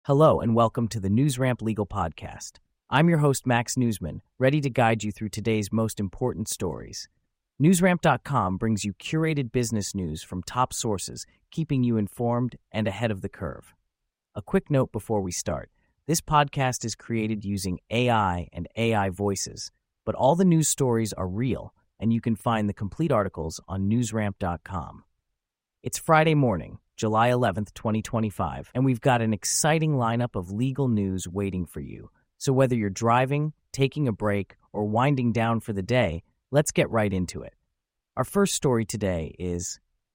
Hello and welcome to the NewsRamp Legal Podcast. I'm your host, Max Newsman, ready to guide you through today's most important stories. NewsRamp.com brings you curated business news from top sources, keeping you informed and ahead of the curve. A quick note before we start. This podcast is created using AI and AI voices, but all the news stories are real, and you can find the complete articles on NewsRamp.com. It's Friday morning, July 11th, 2025, and we've got an exciting lineup of legal news waiting for you. So whether you're driving, taking a break, or winding down for the day, let's get right into it. Our first story today is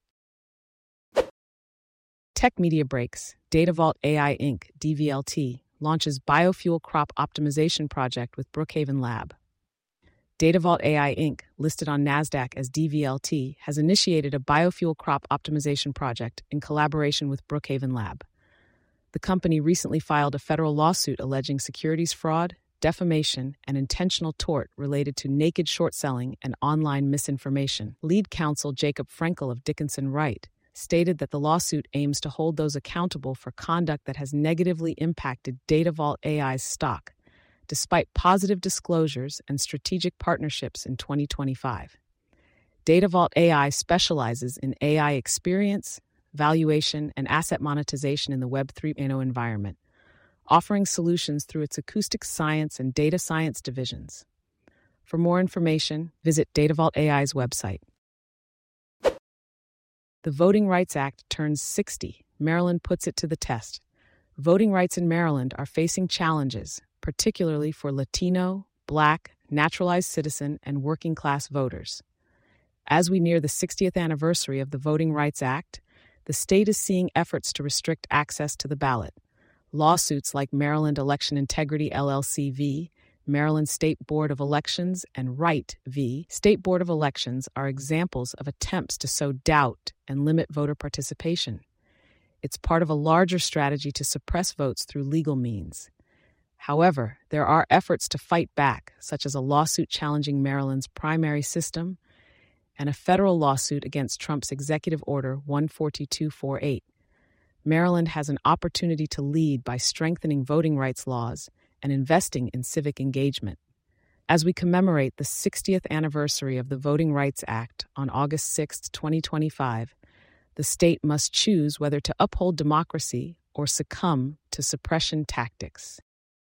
Tech Media Breaks. DataVault AI Inc., DVLT, launches biofuel crop optimization project with Brookhaven Lab. DataVault AI Inc., listed on NASDAQ as DVLT, has initiated a biofuel crop optimization project in collaboration with Brookhaven Lab. The company recently filed a federal lawsuit alleging securities fraud, defamation, and intentional tort related to naked short selling and online misinformation. Lead counsel Jacob Frenkel of Dickinson Wright stated that the lawsuit aims to hold those accountable for conduct that has negatively impacted DataVault AI's stock, despite positive disclosures and strategic partnerships in 2025. DataVault AI specializes in AI experience, valuation, and asset monetization in the Web 3.0 environment, offering solutions through its acoustic science and data science divisions. For more information, visit DataVault AI's website. The Voting Rights Act turns 60. Maryland puts it to the test. Voting rights in Maryland are facing challenges, particularly for Latino, Black, naturalized citizen, and working-class voters. As we near the 60th anniversary of the Voting Rights Act, the state is seeing efforts to restrict access to the ballot. Lawsuits like Maryland Election Integrity LLC v. Maryland State Board of Elections and Wright v. State Board of Elections are examples of attempts to sow doubt and limit voter participation. It's part of a larger strategy to suppress votes through legal means. However, there are efforts to fight back, such as a lawsuit challenging Maryland's primary system and a federal lawsuit against Trump's Executive Order 14248. Maryland has an opportunity to lead by strengthening voting rights laws and investing in civic engagement. As we commemorate the 60th anniversary of the Voting Rights Act on August 6, 2025, the state must choose whether to uphold democracy or succumb to suppression tactics.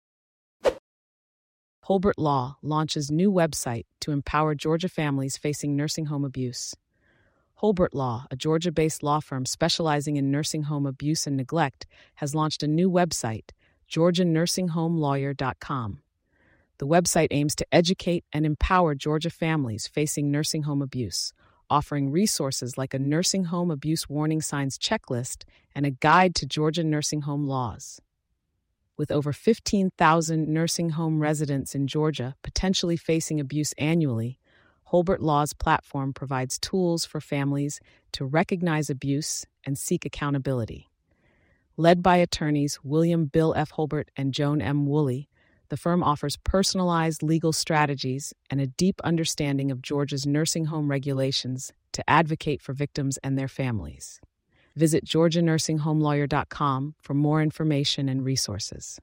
Holbert Law launches new website to empower Georgia families facing nursing home abuse. Holbert Law, a Georgia-based law firm specializing in nursing home abuse and neglect, has launched a new website, GeorgiaNursingHomeLawyer.com. The website aims to educate and empower Georgia families facing nursing home abuse, offering resources like a nursing home abuse warning signs checklist and a guide to Georgia nursing home laws. With over 15,000 nursing home residents in Georgia potentially facing abuse annually, Holbert Law's platform provides tools for families to recognize abuse and seek accountability. Led by attorneys William Bill F. Holbert and Joan M. Woolley, the firm offers personalized legal strategies and a deep understanding of Georgia's nursing home regulations to advocate for victims and their families. Visit GeorgiaNursingHomeLawyer.com for more information and resources.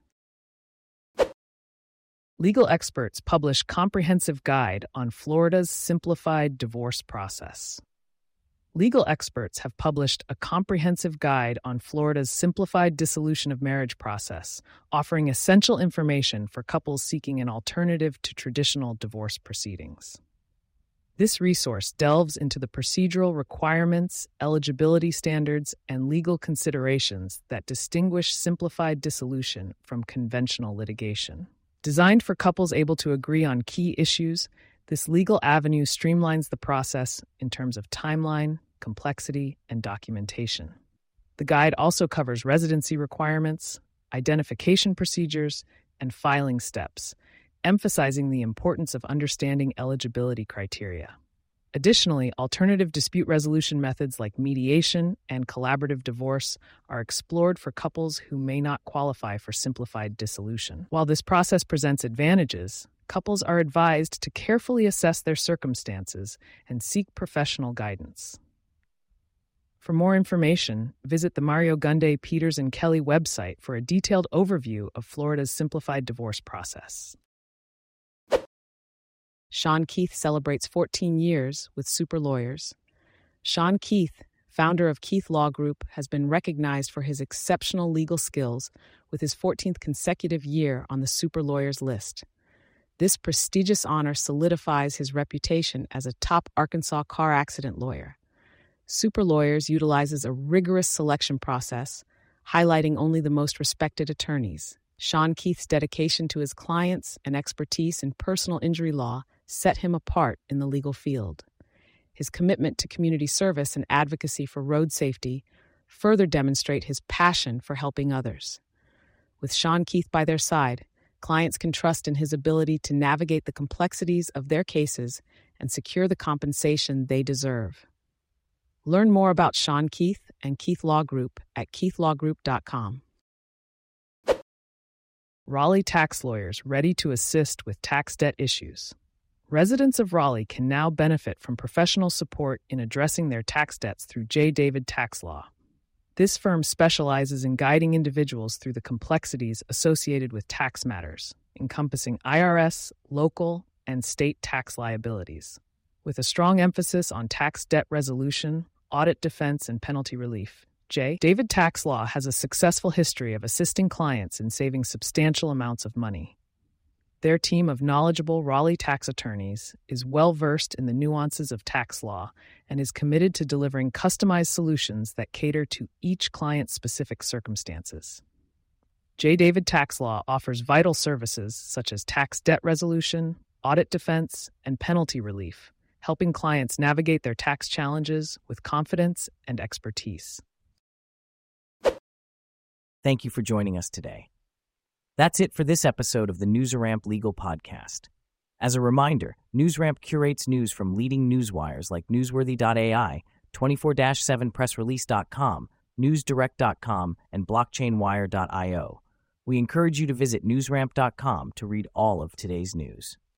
Legal experts publish comprehensive guide on Florida's simplified divorce process. Legal experts have published a comprehensive guide on Florida's simplified dissolution of marriage process, offering essential information for couples seeking an alternative to traditional divorce proceedings. This resource delves into the procedural requirements, eligibility standards, and legal considerations that distinguish simplified dissolution from conventional litigation. Designed for couples able to agree on key issues, this legal avenue streamlines the process in terms of timeline, complexity, and documentation. The guide also covers residency requirements, identification procedures, and filing steps, emphasizing the importance of understanding eligibility criteria. Additionally, alternative dispute resolution methods like mediation and collaborative divorce are explored for couples who may not qualify for simplified dissolution. While this process presents advantages, couples are advised to carefully assess their circumstances and seek professional guidance. For more information, visit the Mario Gunde, Peters, and Kelly website for a detailed overview of Florida's simplified divorce process. Sean Keith celebrates 14 years with Super Lawyers. Sean Keith, founder of Keith Law Group, has been recognized for his exceptional legal skills with his 14th consecutive year on the Super Lawyers list. This prestigious honor solidifies his reputation as a top Arkansas car accident lawyer. Super Lawyers utilizes a rigorous selection process, highlighting only the most respected attorneys. Sean Keith's dedication to his clients and expertise in personal injury law set him apart in the legal field. His commitment to community service and advocacy for road safety further demonstrate his passion for helping others. With Sean Keith by their side, clients can trust in his ability to navigate the complexities of their cases and secure the compensation they deserve. Learn more about Sean Keith and Keith Law Group at keithlawgroup.com. Raleigh tax lawyers ready to assist with tax debt issues. Residents of Raleigh can now benefit from professional support in addressing their tax debts through J. David Tax Law. This firm specializes in guiding individuals through the complexities associated with tax matters, encompassing IRS, local, and state tax liabilities. With a strong emphasis on tax debt resolution, audit defense, and penalty relief, J. David Tax Law has a successful history of assisting clients in saving substantial amounts of money. Their team of knowledgeable Raleigh tax attorneys is well-versed in the nuances of tax law and is committed to delivering customized solutions that cater to each client's specific circumstances. J. David Tax Law offers vital services such as tax debt resolution, audit defense, and penalty relief, helping clients navigate their tax challenges with confidence and expertise. Thank you for joining us today. That's it for this episode of the NewsRamp Legal Podcast. As a reminder, NewsRamp curates news from leading newswires like Newsworthy.ai, 24/7pressrelease.com, NewsDirect.com, and BlockchainWire.io. We encourage you to visit NewsRamp.com to read all of today's news.